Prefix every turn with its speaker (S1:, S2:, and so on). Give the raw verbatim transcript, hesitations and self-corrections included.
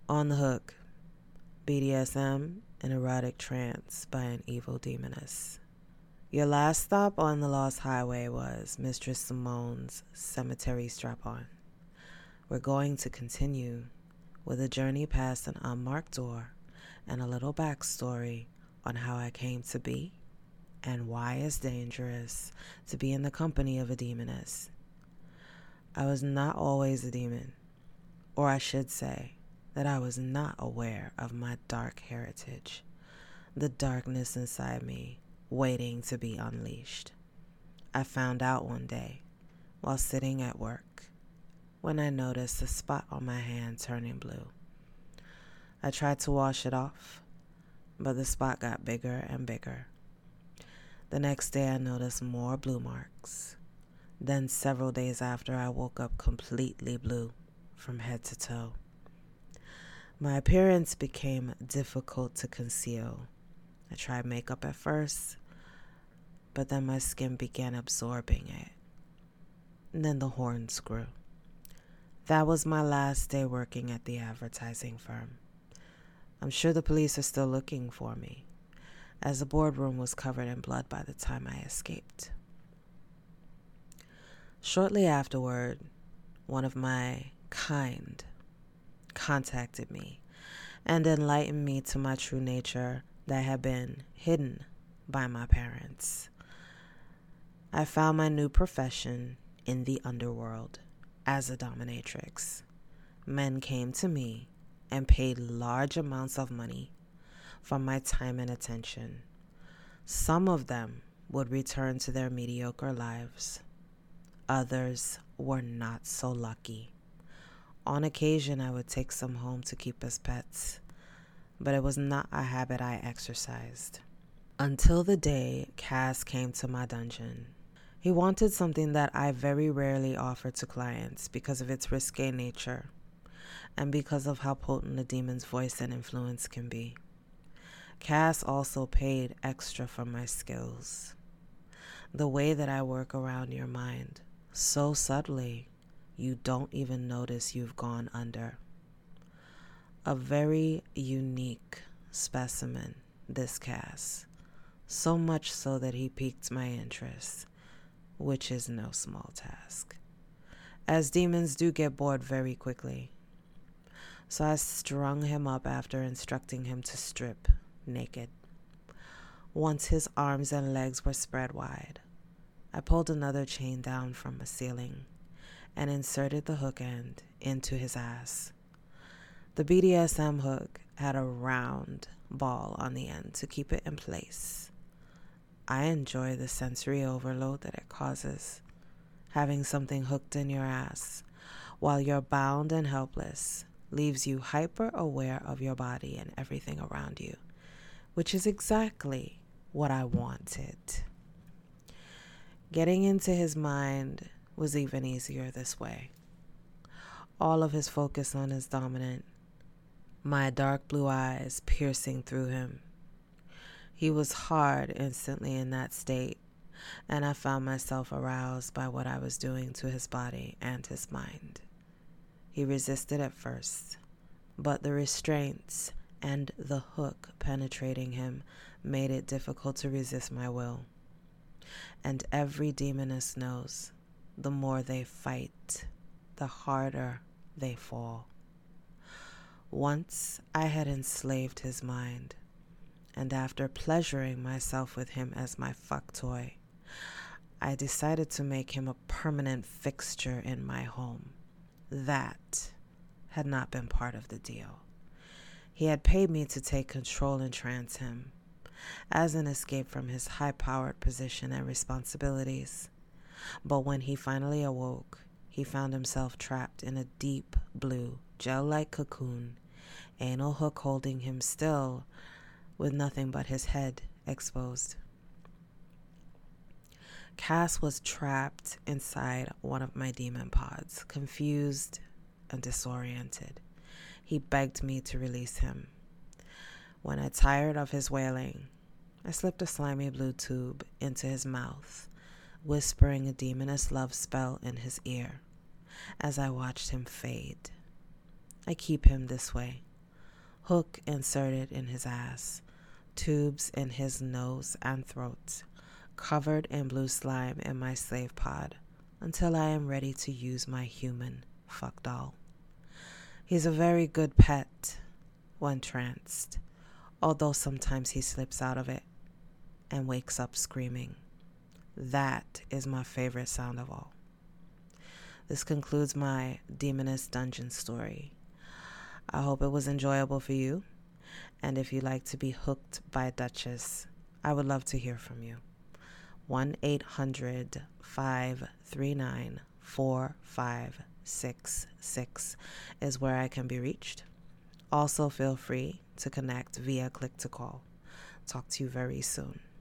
S1: On the Hook, B D S M, an erotic trance by an evil demoness. Your last stop on the Lost Highway was Mistress Simone's cemetery strap-on. We're going to continue with a journey past an unmarked door and a little backstory on how I came to be and why it's dangerous to be in the company of a demoness. I was not always a demon, or I should say that I was not aware of my dark heritage, the darkness inside me waiting to be unleashed. I found out one day while sitting at work when I noticed a spot on my hand turning blue. I tried to wash it off, but the spot got bigger and bigger. The next day I noticed more blue marks. Then several days after, I woke up completely blue from head to toe. My appearance became difficult to conceal. I tried makeup at first, but then my skin began absorbing it. And then the horns grew. That was my last day working at the advertising firm. I'm sure the police are still looking for me, as the boardroom was covered in blood by the time I escaped. Shortly afterward, one of my kind contacted me and enlightened me to my true nature that had been hidden by my parents. I found my new profession in the underworld as a dominatrix. Men came to me and paid large amounts of money for my time and attention. Some of them would return to their mediocre lives. Others were not so lucky. On occasion, I would take some home to keep as pets, but it was not a habit I exercised. Until the day Cass came to my dungeon. He wanted something that I very rarely offer to clients because of its risque nature and because of how potent a demon's voice and influence can be. Cass also paid extra for my skills. The way that I work around your mind, so subtly, you don't even notice you've gone under. A very unique specimen, this Cass, so much so that he piqued my interest, which is no small task, as demons do get bored very quickly. So I strung him up after instructing him to strip naked. Once his arms and legs were spread wide, I pulled another chain down from a ceiling and inserted the hook end into his ass. The B D S M hook had a round ball on the end to keep it in place. I enjoy the sensory overload that it causes, having something hooked in your ass while you're bound and helpless leaves you hyper aware of your body and everything around you, which is exactly what I wanted. Getting into his mind was even easier this way. All of his focus on his dominant, my dark blue eyes piercing through him. He was hard instantly in that state, and I found myself aroused by what I was doing to his body and his mind. He resisted at first, but the restraints and the hook penetrating him made it difficult to resist my will. And every demoness knows, the more they fight, the harder they fall. Once I had enslaved his mind, and after pleasuring myself with him as my fuck toy, I decided to make him a permanent fixture in my home. That had not been part of the deal. He had paid me to take control and trance him, as an escape from his high-powered position and responsibilities. But when he finally awoke, he found himself trapped in a deep blue, gel-like cocoon, anal hook holding him still, with nothing but his head exposed. Cass was trapped inside one of my demon pods, confused and disoriented. He begged me to release him. When I tired of his wailing, I slipped a slimy blue tube into his mouth, whispering a demoness love spell in his ear as I watched him fade. I keep him this way, hook inserted in his ass, tubes in his nose and throat, covered in blue slime in my slave pod, until I am ready to use my human fuck doll. He's a very good pet when tranced, although sometimes he slips out of it and wakes up screaming. That is my favorite sound of all. This concludes my Demoness Dungeon story. I hope it was enjoyable for you, and if you'd like to be hooked by Duchess, I would love to hear from you. one eight hundred, five three nine, four five six six is where I can be reached. Also, feel free to connect via click to call. Talk to you very soon.